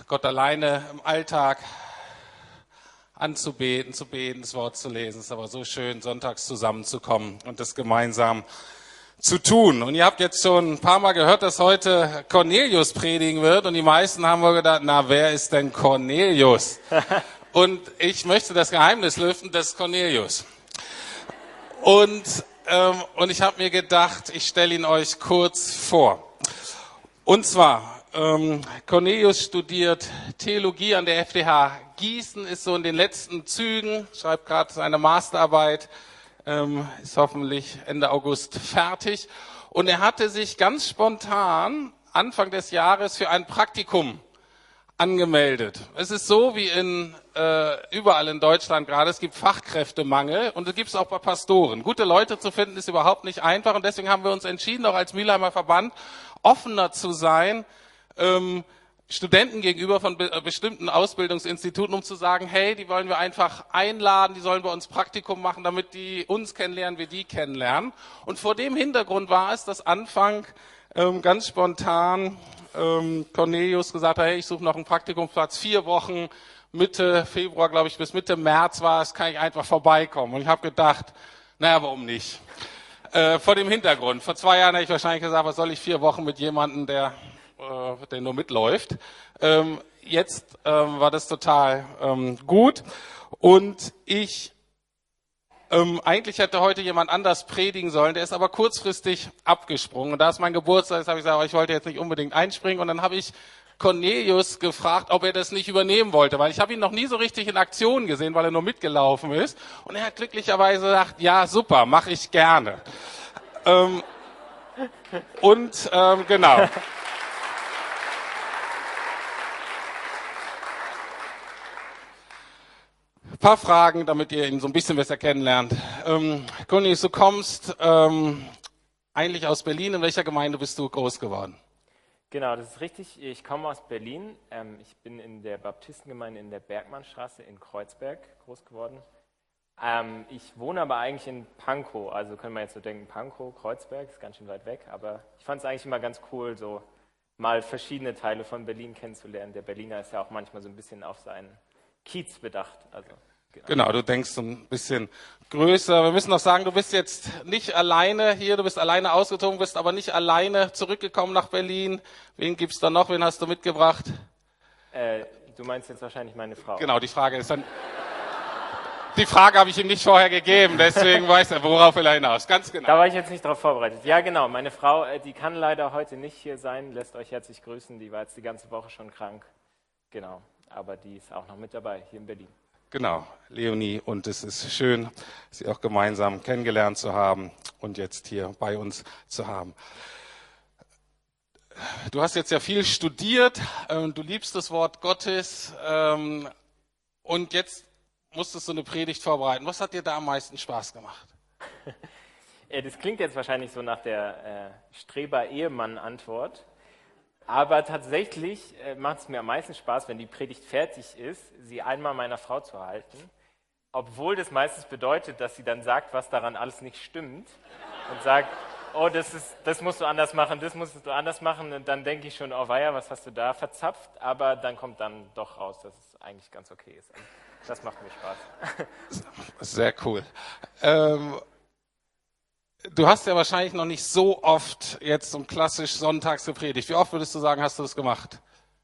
Gott alleine im Alltag anzubeten, zu beten, das Wort zu lesen. Es ist aber so schön, sonntags zusammenzukommen und das gemeinsam zu tun. Und ihr habt jetzt schon ein paar Mal gehört, dass heute Cornelius predigen wird. Und die meisten haben wohl gedacht, na, wer ist denn Cornelius? Und ich möchte das Geheimnis lüften, das ist Cornelius. Und ich habe mir gedacht, ich stelle ihn euch kurz vor. Und zwar, Cornelius studiert Theologie an der FTH Gießen, ist so in den letzten Zügen, schreibt gerade seine Masterarbeit, ist hoffentlich Ende August fertig. Und er hatte sich ganz spontan Anfang des Jahres für ein Praktikum angemeldet. Es ist so wie überall in Deutschland gerade, es gibt Fachkräftemangel und es gibt es auch bei Pastoren. Gute Leute zu finden ist überhaupt nicht einfach und deswegen haben wir uns entschieden, auch als Mülheimer Verband, offener zu sein, Studenten gegenüber von bestimmten Ausbildungsinstituten, um zu sagen, hey, die wollen wir einfach einladen, die sollen bei uns Praktikum machen, damit die uns kennenlernen, wir die kennenlernen. Und vor dem Hintergrund war es, dass Anfang ganz spontan Cornelius gesagt hat, hey, ich suche noch einen Praktikumsplatz, 4 Wochen, Mitte Februar, glaube ich, bis Mitte März war es, kann ich einfach vorbeikommen. Und ich habe gedacht, naja, warum nicht? Vor dem Hintergrund. Vor 2 Jahren hätte ich wahrscheinlich gesagt, was soll ich 4 Wochen mit jemandem, der nur mitläuft. Jetzt war das total gut. Und eigentlich hätte heute jemand anders predigen sollen, der ist aber kurzfristig abgesprungen. Und da es mein Geburtstag ist, habe ich gesagt, ich wollte jetzt nicht unbedingt einspringen. Und dann habe ich Cornelius gefragt, ob er das nicht übernehmen wollte, weil ich habe ihn noch nie so richtig in Aktion gesehen, weil er nur mitgelaufen ist. Und er hat glücklicherweise gesagt, ja super, mache ich gerne. Genau. Ein paar Fragen, damit ihr ihn so ein bisschen besser kennenlernt. Cornelius, du kommst eigentlich aus Berlin. In welcher Gemeinde bist du groß geworden? Genau, das ist richtig. Ich komme aus Berlin. Ich bin in der Baptistengemeinde in der Bergmannstraße in Kreuzberg groß geworden. Ich wohne aber eigentlich in Pankow. Also können wir jetzt so denken, Pankow, Kreuzberg, ist ganz schön weit weg. Aber ich fand es eigentlich immer ganz cool, so mal verschiedene Teile von Berlin kennenzulernen. Der Berliner ist ja auch manchmal so ein bisschen auf seinen Kiez bedacht. Also, genau, du denkst so ein bisschen größer. Wir müssen noch sagen, du bist jetzt nicht alleine hier, du bist alleine ausgezogen, bist aber nicht alleine zurückgekommen nach Berlin. Wen gibt's da noch? Wen hast du mitgebracht? Du meinst jetzt wahrscheinlich meine Frau. Genau, die Frage ist dann... Die Frage habe ich ihm nicht vorher gegeben, deswegen weiß er, worauf will er hinaus. Ganz genau. Da war ich jetzt nicht darauf vorbereitet. Ja, genau, meine Frau, die kann leider heute nicht hier sein, lässt euch herzlich grüßen. Die war jetzt die ganze Woche schon krank. Genau, aber die ist auch noch mit dabei, hier in Berlin. Genau, Leonie, und es ist schön, Sie auch gemeinsam kennengelernt zu haben und jetzt hier bei uns zu haben. Du hast jetzt ja viel studiert, du liebst das Wort Gottes und jetzt musstest du eine Predigt vorbereiten. Was hat dir da am meisten Spaß gemacht? Das klingt jetzt wahrscheinlich so nach der Streber-Ehemann-Antwort. Aber tatsächlich macht es mir am meisten Spaß, wenn die Predigt fertig ist, sie einmal meiner Frau zu halten, obwohl das meistens bedeutet, dass sie dann sagt, was daran alles nicht stimmt und sagt, oh, das musst du anders machen, das musst du anders machen und dann denke ich schon, oh weia, was hast du da verzapft, aber dann kommt dann doch raus, dass es eigentlich ganz okay ist. Also, das macht mir Spaß. Sehr cool. Du hast ja wahrscheinlich noch nicht so oft jetzt so klassisch sonntags gepredigt. Wie oft würdest du sagen, hast du das gemacht?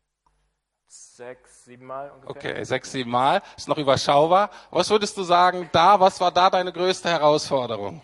6, 7 Mal ungefähr. Okay, 6, 7 Mal. Ist noch überschaubar. Was würdest du sagen, was war da deine größte Herausforderung?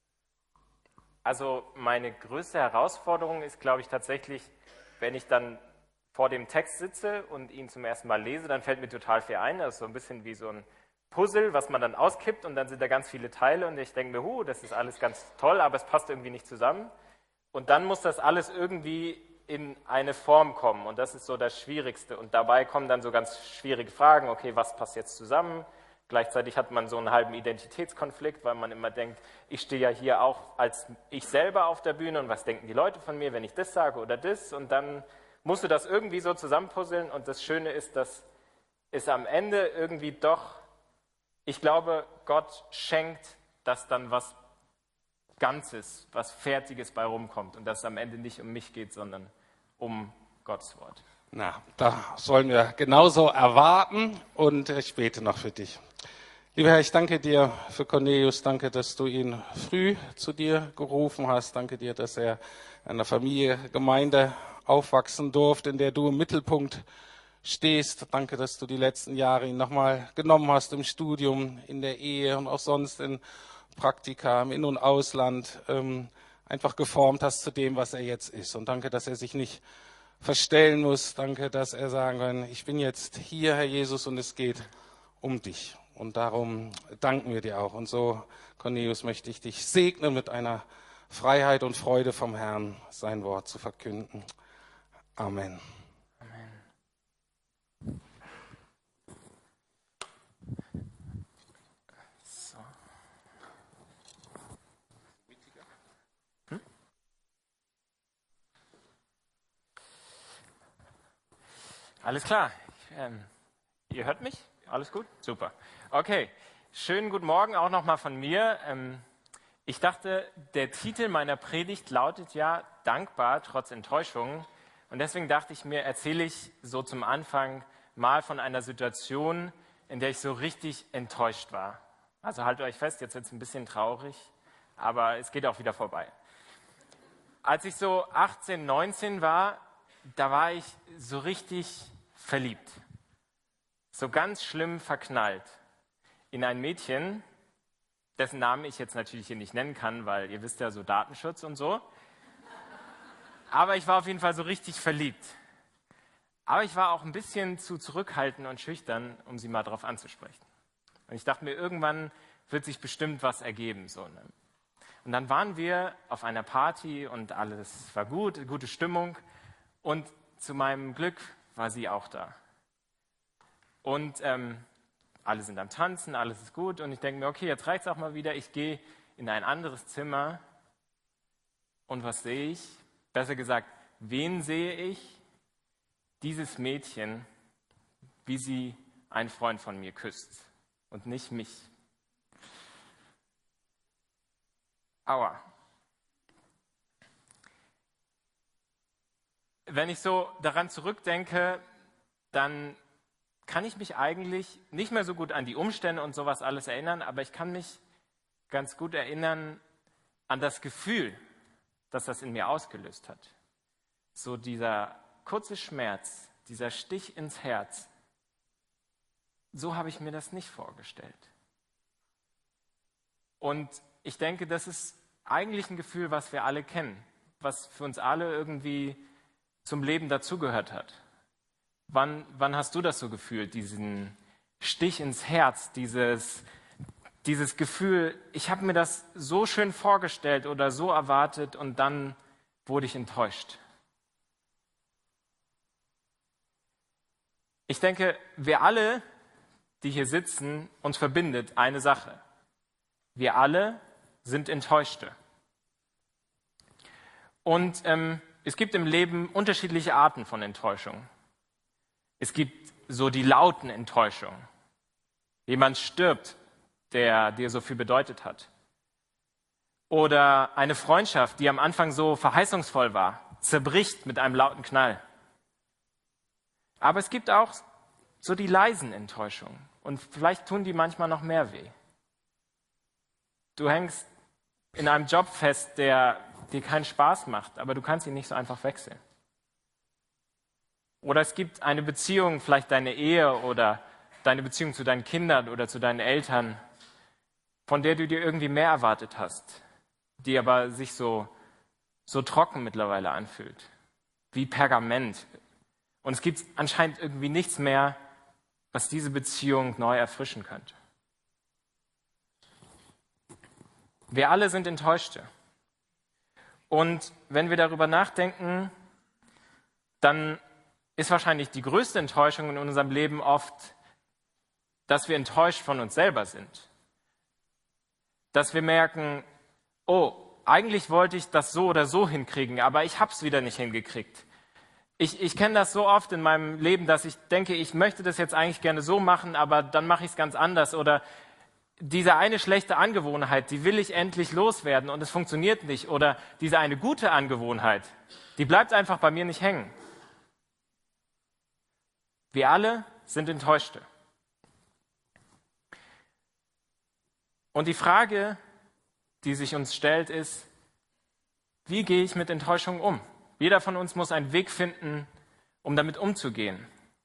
Also meine größte Herausforderung ist, glaube ich, tatsächlich, wenn ich dann vor dem Text sitze und ihn zum ersten Mal lese, dann fällt mir total viel ein. Das ist so ein bisschen wie so ein Puzzle, was man dann auskippt und dann sind da ganz viele Teile und ich denke mir, das ist alles ganz toll, aber es passt irgendwie nicht zusammen. Und dann muss das alles irgendwie in eine Form kommen und das ist so das Schwierigste. Und dabei kommen dann so ganz schwierige Fragen, okay, was passt jetzt zusammen? Gleichzeitig hat man so einen halben Identitätskonflikt, weil man immer denkt, ich stehe ja hier auch als ich selber auf der Bühne und was denken die Leute von mir, wenn ich das sage oder das? Und dann musst du das irgendwie so zusammenpuzzeln und das Schöne ist, dass es am Ende irgendwie doch, ich glaube, Gott schenkt, dass dann was Ganzes, was Fertiges bei rumkommt und dass es am Ende nicht um mich geht, sondern um Gottes Wort. Na, da sollen wir genauso erwarten und ich bete noch für dich. Lieber Herr, ich danke dir für Cornelius, danke, dass du ihn früh zu dir gerufen hast, danke dir, dass er in einer Familie, Gemeinde aufwachsen durfte, in der du im Mittelpunkt stehst. Danke, dass du die letzten Jahre ihn nochmal genommen hast im Studium, in der Ehe und auch sonst in Praktika, im In- und Ausland, einfach geformt hast zu dem, was er jetzt ist. Und danke, dass er sich nicht verstellen muss. Danke, dass er sagen kann, ich bin jetzt hier, Herr Jesus, und es geht um dich. Und darum danken wir dir auch. Und so, Cornelius, möchte ich dich segnen mit einer Freiheit und Freude vom Herrn, sein Wort zu verkünden. Amen. So. Alles klar. Ihr hört mich? Alles gut? Super. Okay. Schönen guten Morgen auch nochmal von mir. Ich dachte, der Titel meiner Predigt lautet ja Dankbar trotz Enttäuschung. Und deswegen dachte ich mir, erzähle ich so zum Anfang mal von einer Situation, in der ich so richtig enttäuscht war. Also haltet euch fest, jetzt wird es ein bisschen traurig, aber es geht auch wieder vorbei. Als ich so 18, 19 war, da war ich so richtig verliebt. So ganz schlimm verknallt in ein Mädchen, dessen Namen ich jetzt natürlich hier nicht nennen kann, weil ihr wisst ja, so Datenschutz und so. Aber ich war auf jeden Fall so richtig verliebt. Aber ich war auch ein bisschen zu zurückhaltend und schüchtern, um sie mal drauf anzusprechen. Und ich dachte mir, irgendwann wird sich bestimmt was ergeben. So, ne? Und dann waren wir auf einer Party und alles war gut, gute Stimmung. Und zu meinem Glück war sie auch da. Und alle sind am Tanzen, alles ist gut. Und ich denke mir, okay, jetzt reicht es auch mal wieder. Ich gehe in ein anderes Zimmer. Und was sehe ich? Besser gesagt, wen sehe ich? Dieses Mädchen, wie sie einen Freund von mir küsst. Und nicht mich. Aua. Wenn ich so daran zurückdenke, dann kann ich mich eigentlich nicht mehr so gut an die Umstände und sowas alles erinnern, aber ich kann mich ganz gut erinnern an das Gefühl, das das in mir ausgelöst hat. So dieser kurze Schmerz, dieser Stich ins Herz, so habe ich mir das nicht vorgestellt. Und ich denke, das ist eigentlich ein Gefühl, was wir alle kennen, was für uns alle irgendwie zum Leben dazugehört hat. Wann hast du das so gefühlt, diesen Stich ins Herz, dieses Gefühl, ich habe mir das so schön vorgestellt oder so erwartet und dann wurde ich enttäuscht? Ich denke, wir alle, die hier sitzen, uns verbindet eine Sache. Wir alle sind Enttäuschte. Und es gibt im Leben unterschiedliche Arten von Enttäuschung. Es gibt so die lauten Enttäuschungen. Jemand stirbt, der dir so viel bedeutet hat. Oder eine Freundschaft, die am Anfang so verheißungsvoll war, zerbricht mit einem lauten Knall. Aber es gibt auch so die leisen Enttäuschungen. Und vielleicht tun die manchmal noch mehr weh. Du hängst in einem Job fest, der dir keinen Spaß macht, aber du kannst ihn nicht so einfach wechseln. Oder es gibt eine Beziehung, vielleicht deine Ehe oder deine Beziehung zu deinen Kindern oder zu deinen Eltern, von der du dir irgendwie mehr erwartet hast, die aber sich so trocken mittlerweile anfühlt, wie Pergament. Und es gibt anscheinend irgendwie nichts mehr, was diese Beziehung neu erfrischen könnte. Wir alle sind Enttäuschte. Und wenn wir darüber nachdenken, dann ist wahrscheinlich die größte Enttäuschung in unserem Leben oft, dass wir enttäuscht von uns selber sind. Dass wir merken, oh, eigentlich wollte ich das so oder so hinkriegen, aber ich habe es wieder nicht hingekriegt. Ich kenne das so oft in meinem Leben, dass ich denke, ich möchte das jetzt eigentlich gerne so machen, aber dann mache ich es ganz anders. Oder diese eine schlechte Angewohnheit, die will ich endlich loswerden und es funktioniert nicht. Oder diese eine gute Angewohnheit, die bleibt einfach bei mir nicht hängen. Wir alle sind Enttäuschte. Und die Frage, die sich uns stellt, ist, wie gehe ich mit Enttäuschung um? Jeder von uns muss einen Weg finden, um damit umzugehen.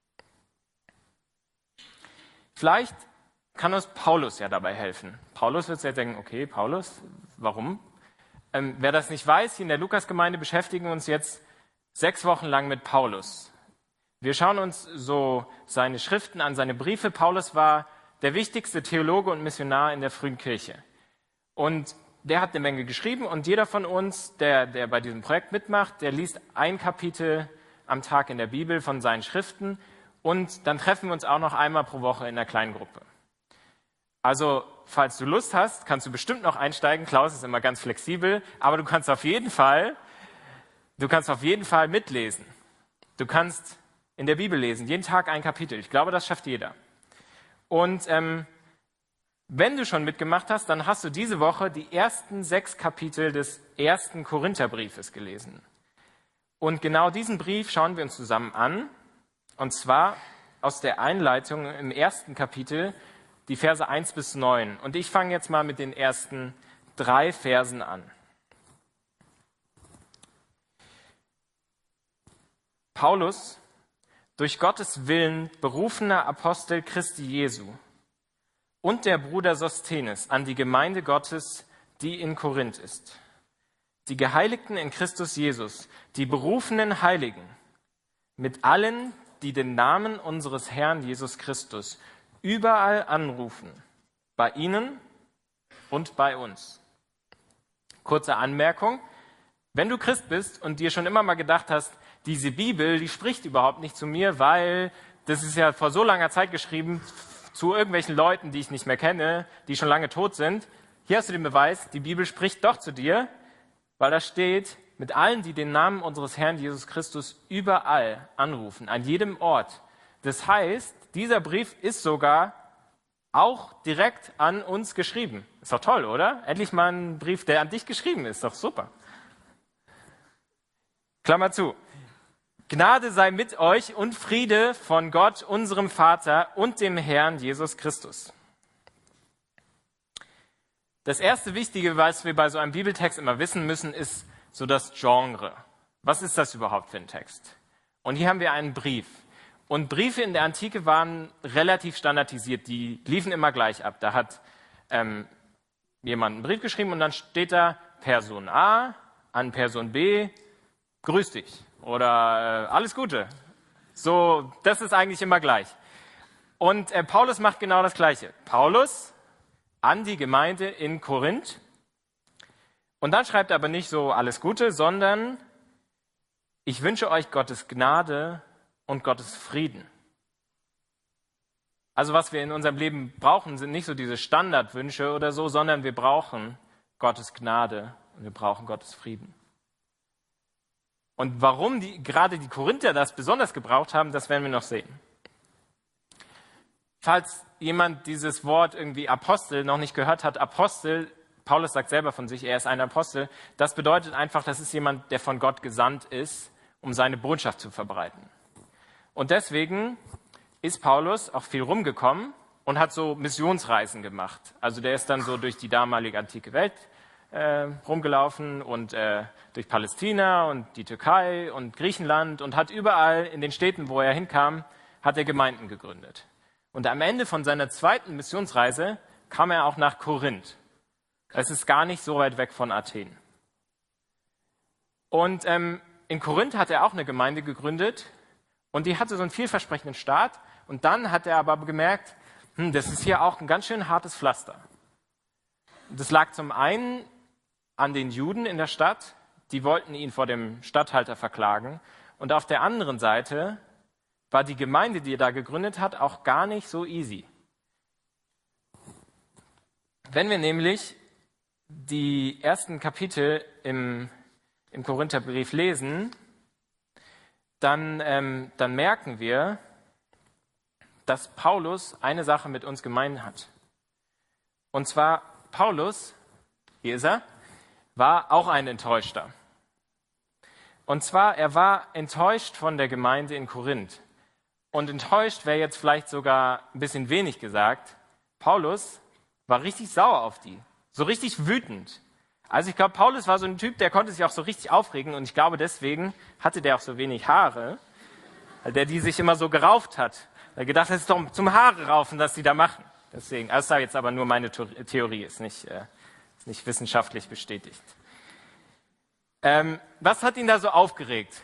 Vielleicht kann uns Paulus ja dabei helfen. Paulus wird jetzt denken, okay, Paulus, warum? Wer das nicht weiß, hier in der Lukas-Gemeinde beschäftigen wir uns jetzt 6 Wochen lang mit Paulus. Wir schauen uns so seine Schriften an, seine Briefe. Paulus war der wichtigste Theologe und Missionar in der frühen Kirche. Und der hat eine Menge geschrieben und jeder von uns, der bei diesem Projekt mitmacht, der liest ein Kapitel am Tag in der Bibel von seinen Schriften und dann treffen wir uns auch noch einmal pro Woche in einer kleinen Gruppe. Also, falls du Lust hast, kannst du bestimmt noch einsteigen. Klaus ist immer ganz flexibel, aber du kannst auf jeden Fall mitlesen. Du kannst in der Bibel lesen, jeden Tag ein Kapitel. Ich glaube, das schafft jeder. Und wenn du schon mitgemacht hast, dann hast du diese Woche die ersten 6 Kapitel des 1. Korintherbriefes gelesen. Und genau diesen Brief schauen wir uns zusammen an. Und zwar aus der Einleitung im 1. Kapitel, die Verse 1 bis 9. Und ich fange jetzt mal mit den ersten 3 Versen an. Paulus, durch Gottes Willen berufener Apostel Christi Jesu, und der Bruder Sosthenes an die Gemeinde Gottes, die in Korinth ist. Die Geheiligten in Christus Jesus, die berufenen Heiligen, mit allen, die den Namen unseres Herrn Jesus Christus überall anrufen, bei ihnen und bei uns. Kurze Anmerkung, wenn du Christ bist und dir schon immer mal gedacht hast, diese Bibel, die spricht überhaupt nicht zu mir, weil das ist ja vor so langer Zeit geschrieben, zu irgendwelchen Leuten, die ich nicht mehr kenne, die schon lange tot sind. Hier hast du den Beweis, die Bibel spricht doch zu dir, weil da steht, mit allen, die den Namen unseres Herrn Jesus Christus überall anrufen, an jedem Ort. Das heißt, dieser Brief ist sogar auch direkt an uns geschrieben. Ist doch toll, oder? Endlich mal ein Brief, der an dich geschrieben ist. Ist doch super. Klammer zu. Gnade sei mit euch und Friede von Gott, unserem Vater und dem Herrn Jesus Christus. Das erste Wichtige, was wir bei so einem Bibeltext immer wissen müssen, ist so das Genre. Was ist das überhaupt für ein Text? Und hier haben wir einen Brief. Und Briefe in der Antike waren relativ standardisiert, die liefen immer gleich ab. Da hat jemand einen Brief geschrieben und dann steht da Person A an Person B, grüß dich. Oder alles Gute. So, das ist eigentlich immer gleich. Und Paulus macht genau das Gleiche. Paulus an die Gemeinde in Korinth. Und dann schreibt er aber nicht so alles Gute, sondern ich wünsche euch Gottes Gnade und Gottes Frieden. Also was wir in unserem Leben brauchen, sind nicht so diese Standardwünsche oder so, sondern wir brauchen Gottes Gnade und wir brauchen Gottes Frieden. Und warum gerade die Korinther das besonders gebraucht haben, das werden wir noch sehen. Falls jemand dieses Wort irgendwie Apostel noch nicht gehört hat, Apostel, Paulus sagt selber von sich, er ist ein Apostel, das bedeutet einfach, das ist jemand, der von Gott gesandt ist, um seine Botschaft zu verbreiten. Und deswegen ist Paulus auch viel rumgekommen und hat so Missionsreisen gemacht. Also der ist dann so durch die damalige antike Welt rumgelaufen und durch Palästina und die Türkei und Griechenland und hat überall in den Städten, wo er hinkam, hat er Gemeinden gegründet. Und am Ende von seiner 2. Missionsreise kam er auch nach Korinth. Es ist gar nicht so weit weg von Athen. Und in Korinth hat er auch eine Gemeinde gegründet und die hatte so einen vielversprechenden Start. Und dann hat er aber gemerkt, das ist hier auch ein ganz schön hartes Pflaster. Das lag zum einen an den Juden in der Stadt, die wollten ihn vor dem Statthalter verklagen. Und auf der anderen Seite war die Gemeinde, die er da gegründet hat, auch gar nicht so easy. Wenn wir nämlich die ersten Kapitel im Korintherbrief lesen, dann merken wir, dass Paulus eine Sache mit uns gemein hat. Und zwar Paulus, hier ist er, war auch ein Enttäuschter. Und zwar, er war enttäuscht von der Gemeinde in Korinth. Und enttäuscht wäre jetzt vielleicht sogar ein bisschen wenig gesagt. Paulus war richtig sauer auf die, so richtig wütend. Also ich glaube, Paulus war so ein Typ, der konnte sich auch so richtig aufregen und ich glaube, deswegen hatte der auch so wenig Haare, weil der die sich immer so gerauft hat. Er gedacht, das ist doch zum Haare raufen, was die da machen. Deswegen, also das ist jetzt aber nur meine Theorie, ist nicht wissenschaftlich bestätigt. Was hat ihn da so aufgeregt?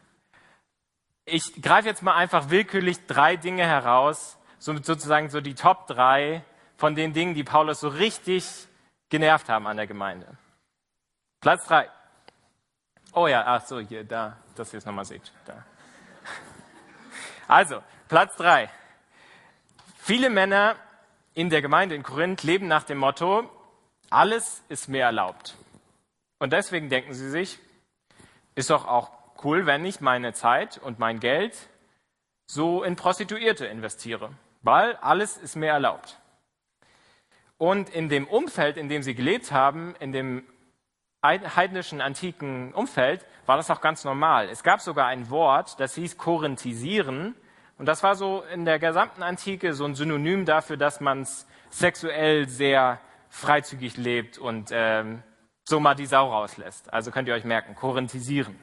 Ich greife jetzt mal einfach willkürlich 3 Dinge heraus, sozusagen so die Top 3 von den Dingen, die Paulus so richtig genervt haben an der Gemeinde. Platz 3. Oh ja, ach so, hier, da, dass ihr es nochmal seht. Da. Also, Platz 3. Viele Männer in der Gemeinde in Korinth leben nach dem Motto, alles ist mir erlaubt. Und deswegen denken sie sich, ist doch auch cool, wenn ich meine Zeit und mein Geld so in Prostituierte investiere, weil alles ist mir erlaubt. Und in dem Umfeld, in dem sie gelebt haben, in dem heidnischen, antiken Umfeld, war das auch ganz normal. Es gab sogar ein Wort, das hieß korinthisieren. Und das war so in der gesamten Antike so ein Synonym dafür, dass man es sexuell sehr freizügig lebt und so mal die Sau rauslässt. Also könnt ihr euch merken, korinthisieren.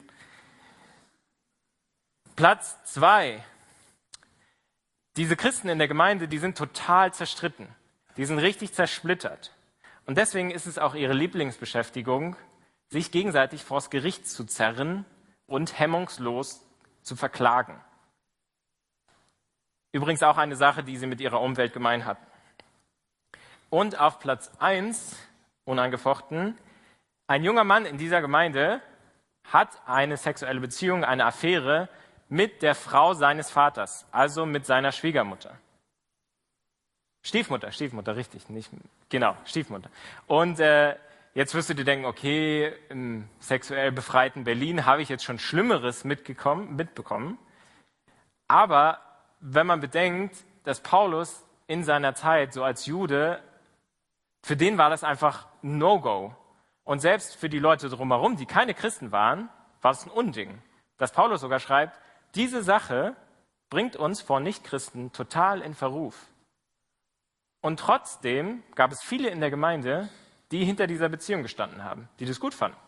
Platz 2. Diese Christen in der Gemeinde, die sind total zerstritten. Die sind richtig zersplittert. Und deswegen ist es auch ihre Lieblingsbeschäftigung, sich gegenseitig vors Gericht zu zerren und hemmungslos zu verklagen. Übrigens auch eine Sache, die sie mit ihrer Umwelt gemein hatten. Und auf Platz 1, unangefochten, ein junger Mann in dieser Gemeinde hat eine sexuelle Beziehung, eine Affäre mit der Frau seines Vaters, also mit seiner Schwiegermutter. Stiefmutter, richtig, nicht, genau, Stiefmutter. Und jetzt wirst du dir denken, okay, im sexuell befreiten Berlin habe ich jetzt schon Schlimmeres mitbekommen. Aber wenn man bedenkt, dass Paulus in seiner Zeit so als Jude, für den war das einfach No-Go. Und selbst für die Leute drumherum, die keine Christen waren, war es ein Unding. Dass Paulus sogar schreibt, diese Sache bringt uns vor Nichtchristen total in Verruf. Und trotzdem gab es viele in der Gemeinde, die hinter dieser Beziehung gestanden haben, die das gut fanden.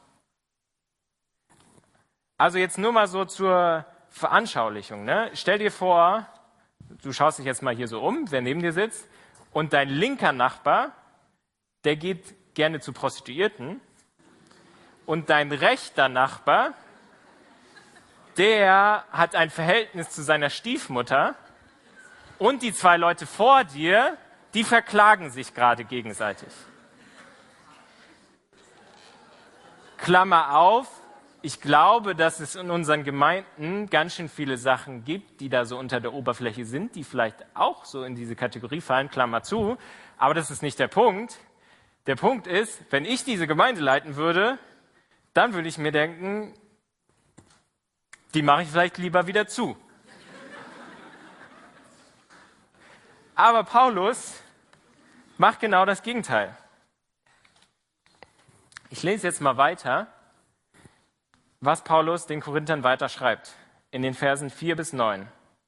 Also jetzt nur mal so zur Veranschaulichung. Ne? Stell dir vor, du schaust dich jetzt mal hier so um, wer neben dir sitzt, und dein linker Nachbar, der geht gerne zu Prostituierten, und dein rechter Nachbar, der hat ein Verhältnis zu seiner Stiefmutter, und die 2 Leute vor dir, die verklagen sich gerade gegenseitig. Klammer auf, ich glaube, dass es in unseren Gemeinden ganz schön viele Sachen gibt, die da so unter der Oberfläche sind, die vielleicht auch so in diese Kategorie fallen, Klammer zu. Aber das ist nicht der Punkt. Der Punkt ist, wenn ich diese Gemeinde leiten würde, dann würde ich mir denken, die mache ich vielleicht lieber wieder zu. Aber Paulus macht genau das Gegenteil. Ich lese jetzt mal weiter, was Paulus den Korinthern weiter schreibt, in den Versen 4 bis 9.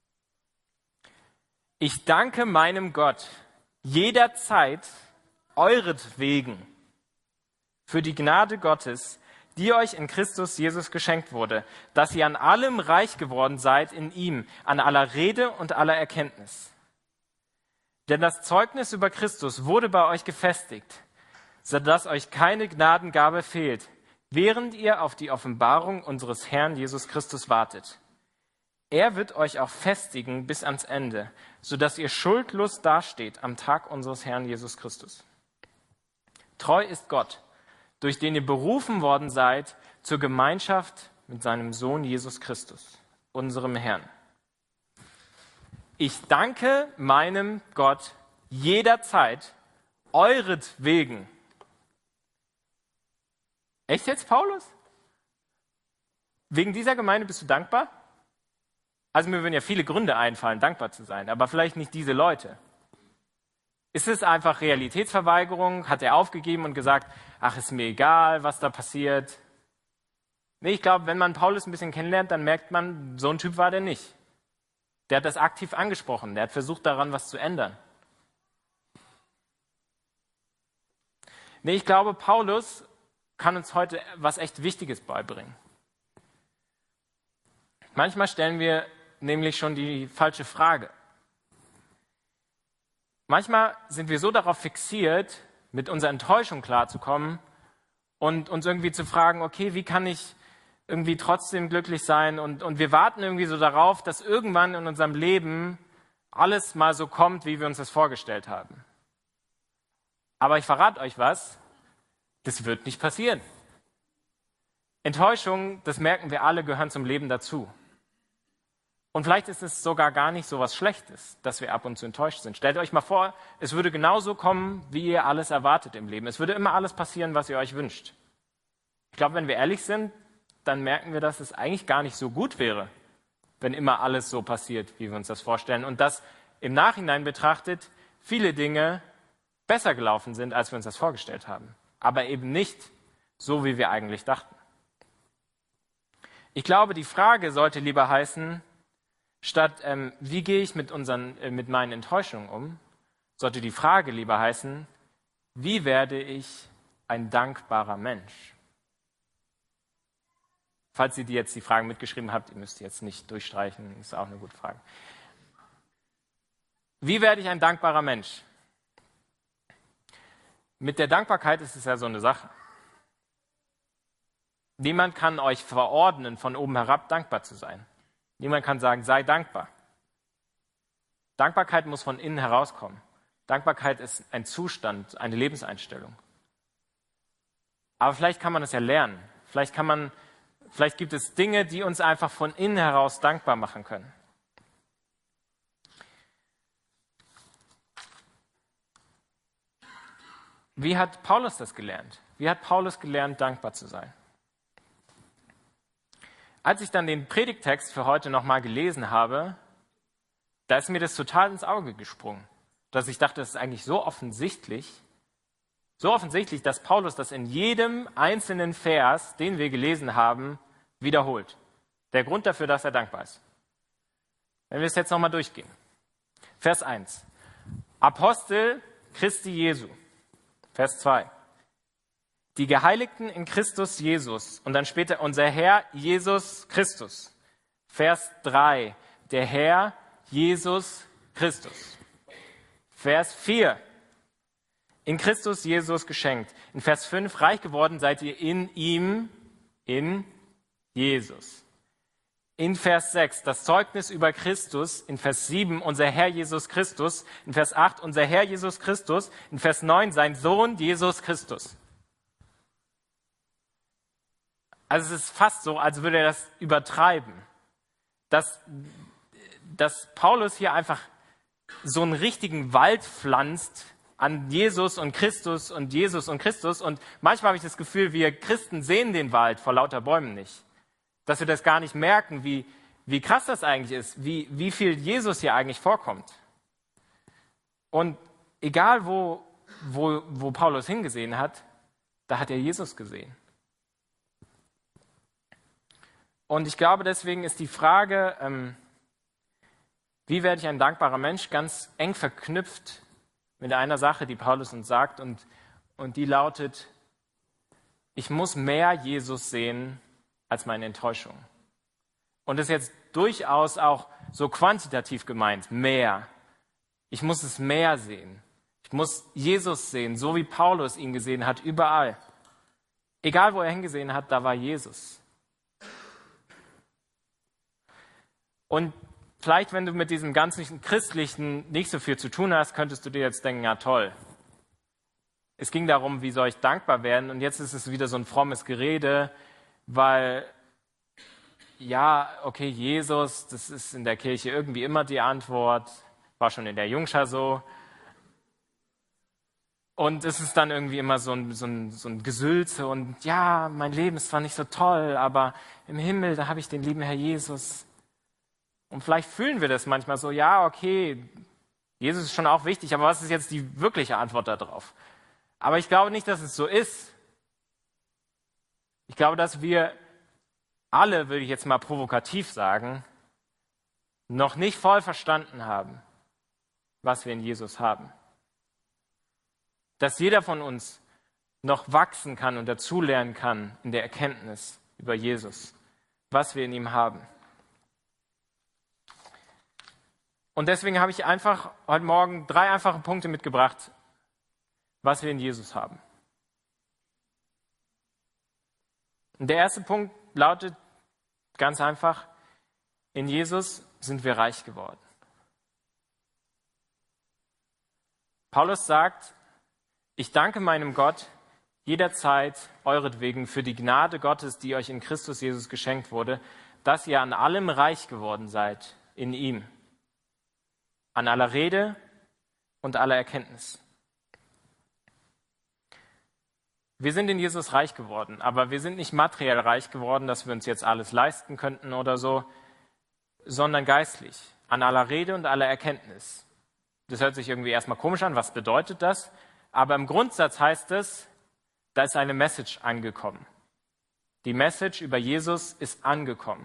Ich danke meinem Gott jederzeit euretwegen für die Gnade Gottes, die euch in Christus Jesus geschenkt wurde, dass ihr an allem reich geworden seid in ihm, an aller Rede und aller Erkenntnis. Denn das Zeugnis über Christus wurde bei euch gefestigt, sodass euch keine Gnadengabe fehlt, während ihr auf die Offenbarung unseres Herrn Jesus Christus wartet. Er wird euch auch festigen bis ans Ende, sodass ihr schuldlos dasteht am Tag unseres Herrn Jesus Christus. Treu ist Gott, durch den ihr berufen worden seid zur Gemeinschaft mit seinem Sohn Jesus Christus, unserem Herrn. Ich danke meinem Gott jederzeit euretwegen. Echt jetzt, Paulus? Wegen dieser Gemeinde bist du dankbar? Also mir würden ja viele Gründe einfallen, dankbar zu sein, aber vielleicht nicht diese Leute. Ist es einfach Realitätsverweigerung? Hat er aufgegeben und gesagt, ach, ist mir egal, was da passiert? Nee, ich glaube, wenn man Paulus ein bisschen kennenlernt, dann merkt man, so ein Typ war der nicht. Der hat das aktiv angesprochen. Der hat versucht, daran was zu ändern. Nee, ich glaube, Paulus kann uns heute was echt Wichtiges beibringen. Manchmal stellen wir nämlich schon die falsche Frage. Manchmal sind wir so darauf fixiert, mit unserer Enttäuschung klarzukommen und uns irgendwie zu fragen, okay, wie kann ich irgendwie trotzdem glücklich sein? Und wir warten irgendwie so darauf, dass irgendwann in unserem Leben alles mal so kommt, wie wir uns das vorgestellt haben. Aber ich verrate euch was, das wird nicht passieren. Enttäuschung, das merken wir alle, gehören zum Leben dazu. Und vielleicht ist es sogar gar nicht so was Schlechtes, dass wir ab und zu enttäuscht sind. Stellt euch mal vor, es würde genauso kommen, wie ihr alles erwartet im Leben. Es würde immer alles passieren, was ihr euch wünscht. Ich glaube, wenn wir ehrlich sind, dann merken wir, dass es eigentlich gar nicht so gut wäre, wenn immer alles so passiert, wie wir uns das vorstellen. Und dass im Nachhinein betrachtet viele Dinge besser gelaufen sind, als wir uns das vorgestellt haben. Aber eben nicht so, wie wir eigentlich dachten. Ich glaube, die Frage sollte lieber heißen, statt wie gehe ich mit meinen Enttäuschungen um, sollte die Frage lieber heißen, wie werde ich ein dankbarer Mensch? Falls ihr jetzt die Fragen mitgeschrieben habt, ihr müsst jetzt nicht durchstreichen, ist auch eine gute Frage. Wie werde ich ein dankbarer Mensch? Mit der Dankbarkeit ist es ja so eine Sache. Niemand kann euch verordnen, von oben herab dankbar zu sein. Niemand kann sagen, sei dankbar. Dankbarkeit muss von innen herauskommen. Dankbarkeit ist ein Zustand, eine Lebenseinstellung. Aber vielleicht kann man es ja lernen. Vielleicht gibt es Dinge, die uns einfach von innen heraus dankbar machen können. Wie hat Paulus das gelernt? Wie hat Paulus gelernt, dankbar zu sein? Als ich dann den Predigttext für heute nochmal gelesen habe, da ist mir das total ins Auge gesprungen, dass ich dachte, das ist eigentlich so offensichtlich, dass Paulus das in jedem einzelnen Vers, den wir gelesen haben, wiederholt. Der Grund dafür, dass er dankbar ist. Wenn wir es jetzt nochmal durchgehen. Vers 1. Apostel Christi Jesu. Vers 2. Die Geheiligten in Christus Jesus und dann später unser Herr Jesus Christus. Vers 3. Der Herr Jesus Christus. Vers 4. In Christus Jesus geschenkt. In Vers 5. Reich geworden seid ihr in ihm, in Jesus. In Vers 6. Das Zeugnis über Christus. In Vers 7. Unser Herr Jesus Christus. In Vers 8. Unser Herr Jesus Christus. In Vers 9. Sein Sohn Jesus Christus. Also es ist fast so, als würde er das übertreiben, dass Paulus hier einfach so einen richtigen Wald pflanzt an Jesus und Christus und Jesus und Christus. Und manchmal habe ich das Gefühl, wir Christen sehen den Wald vor lauter Bäumen nicht. Dass wir das gar nicht merken, wie krass das eigentlich ist, wie viel Jesus hier eigentlich vorkommt. Und egal, wo Paulus hingesehen hat, da hat er Jesus gesehen. Und ich glaube, deswegen ist die Frage, wie werde ich ein dankbarer Mensch, ganz eng verknüpft mit einer Sache, die Paulus uns sagt. Und die lautet, ich muss mehr Jesus sehen als meine Enttäuschung. Und das ist jetzt durchaus auch so quantitativ gemeint, mehr. Ich muss es mehr sehen. Ich muss Jesus sehen, so wie Paulus ihn gesehen hat, überall. Egal, wo er hingesehen hat, da war Jesus. Und vielleicht, wenn du mit diesem ganzen Christlichen nicht so viel zu tun hast, könntest du dir jetzt denken, ja toll. Es ging darum, wie soll ich dankbar werden? Und jetzt ist es wieder so ein frommes Gerede, weil, ja, okay, Jesus, das ist in der Kirche irgendwie immer die Antwort, war schon in der Jungschar so. Und es ist dann irgendwie immer so ein Gesülze und ja, mein Leben ist zwar nicht so toll, aber im Himmel, da habe ich den lieben Herr Jesus. Und vielleicht fühlen wir das manchmal so, ja, okay, Jesus ist schon auch wichtig, aber was ist jetzt die wirkliche Antwort darauf? Aber ich glaube nicht, dass es so ist. Ich glaube, dass wir alle, würde ich jetzt mal provokativ sagen, noch nicht voll verstanden haben, was wir in Jesus haben. Dass jeder von uns noch wachsen kann und dazulernen kann in der Erkenntnis über Jesus, was wir in ihm haben. Und deswegen habe ich einfach heute Morgen 3 einfache Punkte mitgebracht, was wir in Jesus haben. Und der erste Punkt lautet ganz einfach: In Jesus sind wir reich geworden. Paulus sagt: Ich danke meinem Gott jederzeit euretwegen für die Gnade Gottes, die euch in Christus Jesus geschenkt wurde, dass ihr an allem reich geworden seid in ihm, an aller Rede und aller Erkenntnis. Wir sind in Jesus reich geworden, aber wir sind nicht materiell reich geworden, dass wir uns jetzt alles leisten könnten oder so, sondern geistlich, an aller Rede und aller Erkenntnis. Das hört sich irgendwie erstmal komisch an, was bedeutet das? Aber im Grundsatz heißt es, da ist eine Message angekommen. Die Message über Jesus ist angekommen.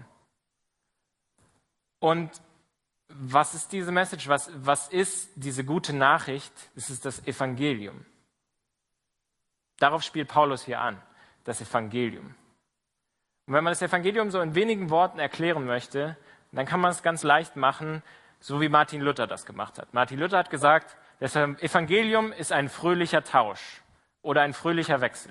Und was ist diese Message? Was ist diese gute Nachricht? Es ist das Evangelium. Darauf spielt Paulus hier an, das Evangelium. Und wenn man das Evangelium so in wenigen Worten erklären möchte, dann kann man es ganz leicht machen, so wie Martin Luther das gemacht hat. Martin Luther hat gesagt, das Evangelium ist ein fröhlicher Tausch oder ein fröhlicher Wechsel.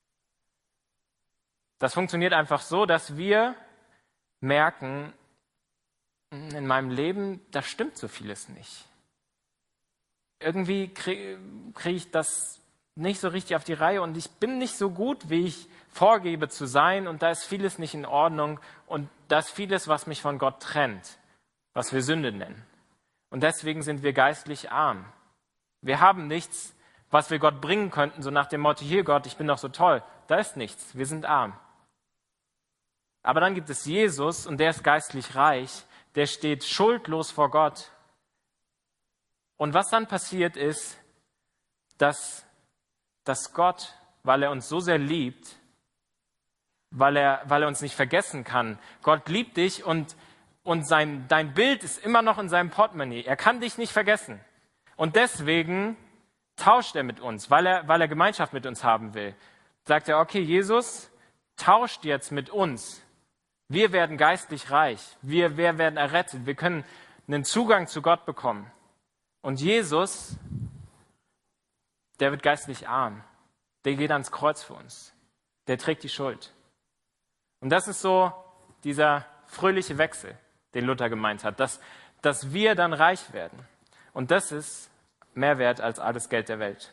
Das funktioniert einfach so, dass wir merken, in meinem Leben, da stimmt so vieles nicht. Irgendwie kriege ich das nicht so richtig auf die Reihe und ich bin nicht so gut, wie ich vorgebe zu sein, und da ist vieles nicht in Ordnung und da ist vieles, was mich von Gott trennt, was wir Sünde nennen. Und deswegen sind wir geistlich arm. Wir haben nichts, was wir Gott bringen könnten, so nach dem Motto: Hier Gott, ich bin doch so toll. Da ist nichts, wir sind arm. Aber dann gibt es Jesus und der ist geistlich reich, der steht schuldlos vor Gott. Und was dann passiert ist, dass Gott, weil er uns so sehr liebt, weil er uns nicht vergessen kann, Gott liebt dich und dein Bild ist immer noch in seinem Portemonnaie. Er kann dich nicht vergessen. Und deswegen tauscht er mit uns, weil er Gemeinschaft mit uns haben will. Sagt er: Okay, Jesus, tauscht jetzt mit uns. Wir werden geistlich reich. Wir werden errettet. Wir können einen Zugang zu Gott bekommen. Und Jesus, der wird geistlich arm. Der geht ans Kreuz für uns. Der trägt die Schuld. Und das ist so dieser fröhliche Wechsel, den Luther gemeint hat, dass wir dann reich werden. Und das ist mehr wert als alles Geld der Welt.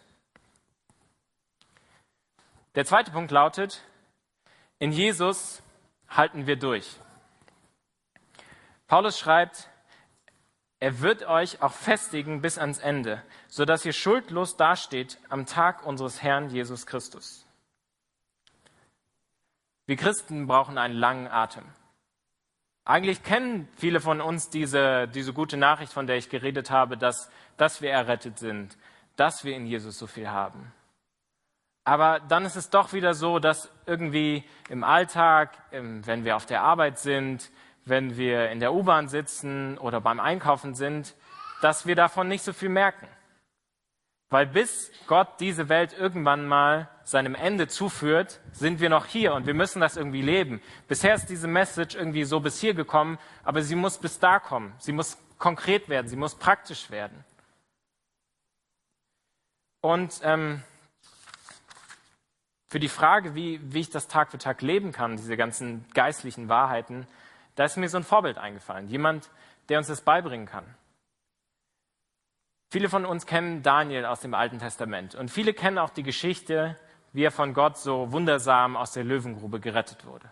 Der zweite Punkt lautet: In Jesus halten wir durch. Paulus schreibt: Er wird euch auch festigen bis ans Ende, sodass ihr schuldlos dasteht am Tag unseres Herrn Jesus Christus. Wir Christen brauchen einen langen Atem. Eigentlich kennen viele von uns diese gute Nachricht, von der ich geredet habe, dass wir errettet sind, dass wir in Jesus so viel haben. Aber dann ist es doch wieder so, dass irgendwie im Alltag, wenn wir auf der Arbeit sind, wenn wir in der U-Bahn sitzen oder beim Einkaufen sind, dass wir davon nicht so viel merken. Weil bis Gott diese Welt irgendwann mal seinem Ende zuführt, sind wir noch hier und wir müssen das irgendwie leben. Bisher ist diese Message irgendwie so bis hier gekommen, aber sie muss bis da kommen. Sie muss konkret werden, sie muss praktisch werden. Und für die Frage, wie ich das Tag für Tag leben kann, diese ganzen geistlichen Wahrheiten, da ist mir so ein Vorbild eingefallen. Jemand, der uns das beibringen kann. Viele von uns kennen Daniel aus dem Alten Testament und viele kennen auch die Geschichte, wie er von Gott so wundersam aus der Löwengrube gerettet wurde.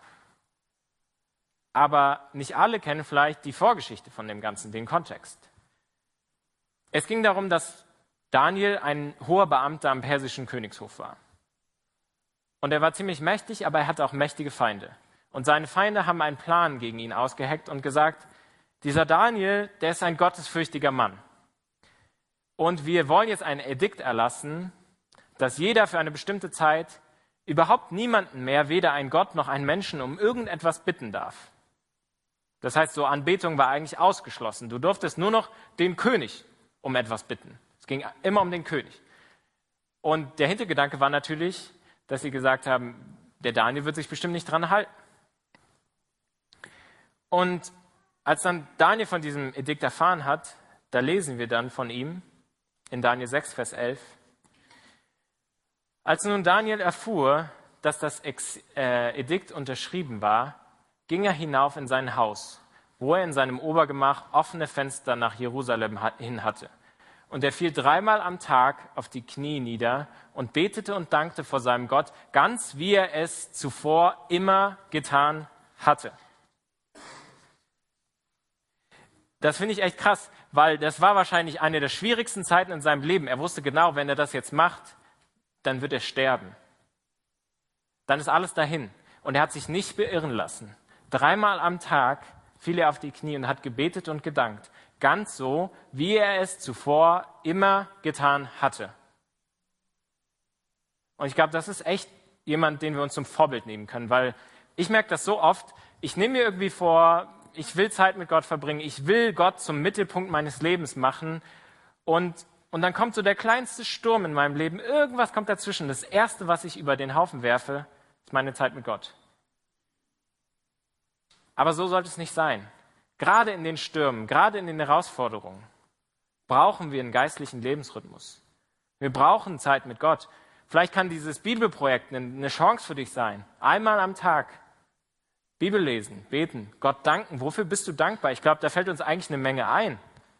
Aber nicht alle kennen vielleicht die Vorgeschichte von dem Ganzen, den Kontext. Es ging darum, dass Daniel ein hoher Beamter am persischen Königshof war. Und er war ziemlich mächtig, aber er hatte auch mächtige Feinde. Und seine Feinde haben einen Plan gegen ihn ausgeheckt und gesagt: Dieser Daniel, der ist ein gottesfürchtiger Mann. Und wir wollen jetzt ein Edikt erlassen, dass jeder für eine bestimmte Zeit überhaupt niemanden mehr, weder einen Gott noch einen Menschen, um irgendetwas bitten darf. Das heißt, so Anbetung war eigentlich ausgeschlossen. Du durftest nur noch den König um etwas bitten. Es ging immer um den König. Und der Hintergedanke war natürlich, dass sie gesagt haben, der Daniel wird sich bestimmt nicht dran halten. Und als dann Daniel von diesem Edikt erfahren hat, da lesen wir dann von ihm in Daniel 6, Vers 11. Als nun Daniel erfuhr, dass das Edikt unterschrieben war, ging er hinauf in sein Haus, wo er in seinem Obergemach offene Fenster nach Jerusalem hin hatte. Und er fiel 3-mal am Tag auf die Knie nieder und betete und dankte vor seinem Gott, ganz wie er es zuvor immer getan hatte. Das finde ich echt krass, weil das war wahrscheinlich eine der schwierigsten Zeiten in seinem Leben. Er wusste genau, wenn er das jetzt macht, dann wird er sterben. Dann ist alles dahin. Und er hat sich nicht beirren lassen. 3-mal am Tag fiel er auf die Knie und hat gebetet und gedankt. Ganz so, wie er es zuvor immer getan hatte. Und ich glaube, das ist echt jemand, den wir uns zum Vorbild nehmen können, weil ich merke das so oft, ich nehme mir irgendwie vor, ich will Zeit mit Gott verbringen, ich will Gott zum Mittelpunkt meines Lebens machen und dann kommt so der kleinste Sturm in meinem Leben, irgendwas kommt dazwischen. Das Erste, was ich über den Haufen werfe, ist meine Zeit mit Gott. Aber so sollte es nicht sein. Gerade in den Stürmen, gerade in den Herausforderungen brauchen wir einen geistlichen Lebensrhythmus. Wir brauchen Zeit mit Gott. Vielleicht kann dieses Bibelprojekt eine Chance für dich sein. 1-mal am Tag Bibel lesen, beten, Gott danken. Wofür bist du dankbar? Ich glaube, da fällt uns eigentlich eine Menge ein.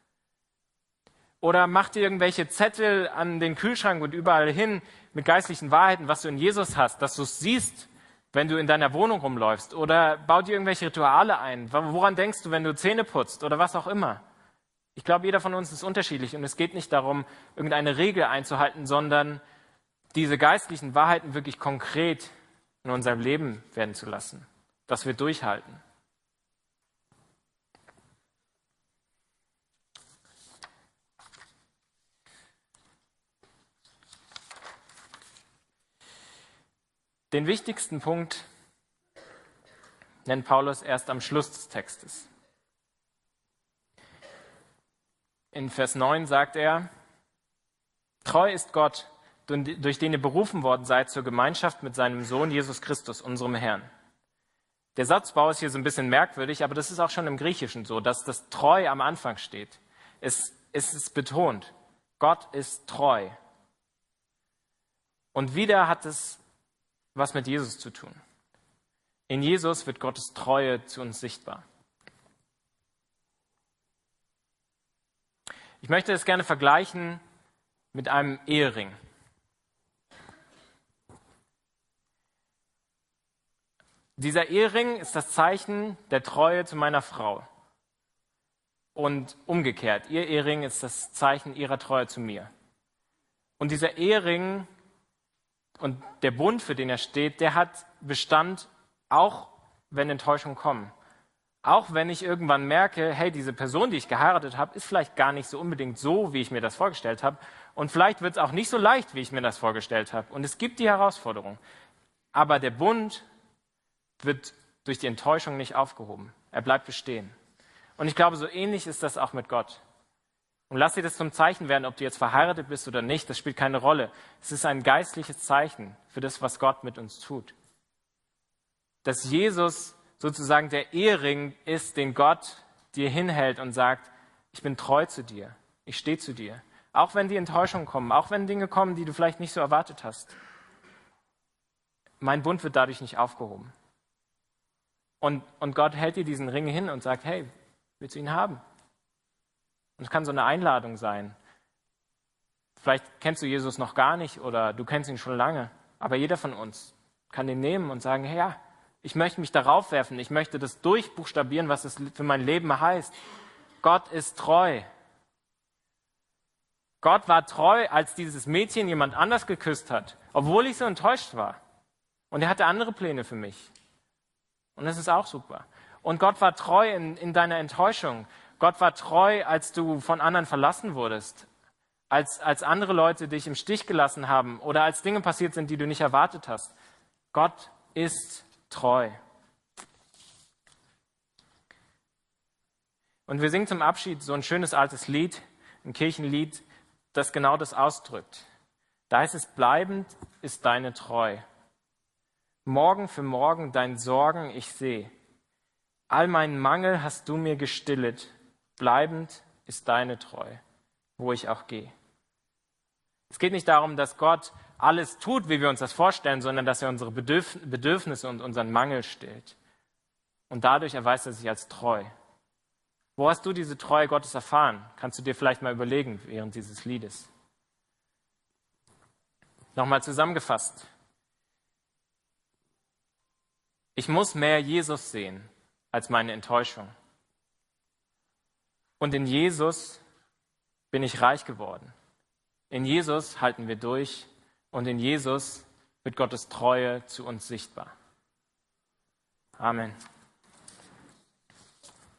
Oder mach dir irgendwelche Zettel an den Kühlschrank und überall hin mit geistlichen Wahrheiten, was du in Jesus hast, dass du es siehst, wenn du in deiner Wohnung rumläufst. Oder bau dir irgendwelche Rituale ein. Woran denkst du, wenn du Zähne putzt oder was auch immer? Ich glaube, jeder von uns ist unterschiedlich und es geht nicht darum, irgendeine Regel einzuhalten, sondern diese geistlichen Wahrheiten wirklich konkret in unserem Leben werden zu lassen, dass wir durchhalten. Den wichtigsten Punkt nennt Paulus erst am Schluss des Textes. In Vers 9 sagt er, treu ist Gott, durch den ihr berufen worden seid zur Gemeinschaft mit seinem Sohn Jesus Christus, unserem Herrn. Der Satzbau ist hier so ein bisschen merkwürdig, aber das ist auch schon im Griechischen so, dass das treu am Anfang steht. Es ist betont, Gott ist treu. Und wieder hat es was mit Jesus zu tun. In Jesus wird Gottes Treue zu uns sichtbar. Ich möchte es gerne vergleichen mit einem Ehering. Dieser Ehering ist das Zeichen der Treue zu meiner Frau. Und umgekehrt, ihr Ehering ist das Zeichen ihrer Treue zu mir. Und dieser Ehering und der Bund, für den er steht, der hat Bestand, auch wenn Enttäuschungen kommen. Auch wenn ich irgendwann merke, hey, diese Person, die ich geheiratet habe, ist vielleicht gar nicht so unbedingt so, wie ich mir das vorgestellt habe. Und vielleicht wird es auch nicht so leicht, wie ich mir das vorgestellt habe. Und es gibt die Herausforderung. Aber der Bund wird durch die Enttäuschung nicht aufgehoben. Er bleibt bestehen. Und ich glaube, so ähnlich ist das auch mit Gott. Und lass dir das zum Zeichen werden, ob du jetzt verheiratet bist oder nicht, das spielt keine Rolle. Es ist ein geistliches Zeichen für das, was Gott mit uns tut. Dass Jesus sozusagen der Ehering ist, den Gott dir hinhält und sagt, ich bin treu zu dir, ich stehe zu dir. Auch wenn die Enttäuschungen kommen, auch wenn Dinge kommen, die du vielleicht nicht so erwartet hast. Mein Bund wird dadurch nicht aufgehoben. Und Gott hält dir diesen Ring hin und sagt, hey, willst du ihn haben? Und es kann so eine Einladung sein. Vielleicht kennst du Jesus noch gar nicht oder du kennst ihn schon lange. Aber jeder von uns kann ihn nehmen und sagen, hey, ja, ich möchte mich darauf werfen. Ich möchte das durchbuchstabieren, was es für mein Leben heißt. Gott ist treu. Gott war treu, als dieses Mädchen jemand anders geküsst hat, obwohl ich so enttäuscht war. Und er hatte andere Pläne für mich. Und das ist auch super. Und Gott war treu in deiner Enttäuschung. Gott war treu, als du von anderen verlassen wurdest, als andere Leute dich im Stich gelassen haben oder als Dinge passiert sind, die du nicht erwartet hast. Gott ist treu. Und wir singen zum Abschied so ein schönes altes Lied, ein Kirchenlied, das genau das ausdrückt. Da heißt es, bleibend ist deine Treu. Morgen für morgen dein Sorgen ich seh. All meinen Mangel hast du mir gestillet. Bleibend ist deine Treu, wo ich auch gehe. Es geht nicht darum, dass Gott alles tut, wie wir uns das vorstellen, sondern dass er unsere Bedürfnisse und unseren Mangel stillt. Und dadurch erweist er sich als treu. Wo hast du diese Treue Gottes erfahren? Kannst du dir vielleicht mal überlegen während dieses Liedes. Nochmal zusammengefasst. Ich muss mehr Jesus sehen als meine Enttäuschung. Und in Jesus bin ich reich geworden. In Jesus halten wir durch und in Jesus wird Gottes Treue zu uns sichtbar. Amen.